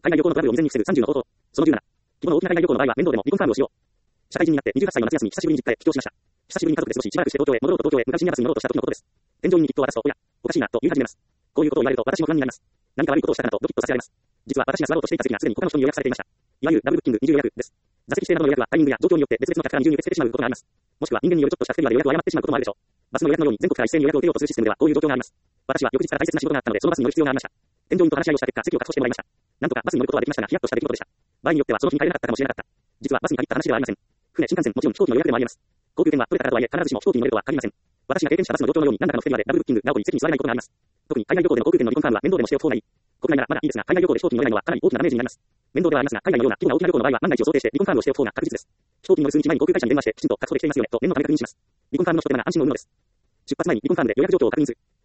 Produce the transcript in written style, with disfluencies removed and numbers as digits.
海外旅行のトラブルを未然に防ぐ30の方法。その17。規模の大きな海外旅行の場合は面倒でも離婚カードを使用。社会人になって28歳の夏休み、久しぶりに実家へ帰郷しました。久しぶりに家族で過ごし、しばらくして東京へ戻ろうと東京へ向かう深夜バスに乗ろうとした時のことです。添乗員に切符を渡すと、おや、おかしいな、と言い始めます。こういうことを言われると私も不安になります。何か悪いことをしたかなとドキッとさせられます。実は私が座ろうとしていた席がすでに他の人に予約されていました。いわゆるダブルブッキング、二重予約です。座席指定などの予約はタイミングや状況によって別々の客から二重に受け付けてしまうことがあります。もしくは人間によるちょっとした不手際で予約を誤ってしまうこともあるでしょう。バスの予約のように全国から一斉に予約を受けようとするシステムではこういう状況があります。私は翌日から大切な仕事があったのでそのバスに乗る必要がありました。添乗員と話し合いをした結果席を確保してもらいました。なんとかバスに乗ることはできましたがヒヤッとした出来事でした。場合によってはその日に帰れなかったかもしれなかった。実はバスに限った話ではありません。船、新幹線、もちろん飛行機の予約でもあります。航空券は取れたからとはいえ必ずしも飛行機に乗れるとは限りません。私が経験したバスの状況のように何らかの不手際でダブルブッキングなどに席に座れないことがあります。特に海外旅行での航空券の離婚カードは面倒でもしておく方がいい。国内ならまだいいですが海外旅行で飛行機に乗れないのはかなり大きなダメージになります。面倒ではありますが海外のような規模が大きな旅行の場合は万が一を想定して離婚カードをしておく方が確実です。飛行機に乗る数日前に航空会社に電話してきちんと確保できていますよねと念のため確認します。離婚カードの人でなら安心の有無のです。出発前に離婚カードで予約状況を確認する。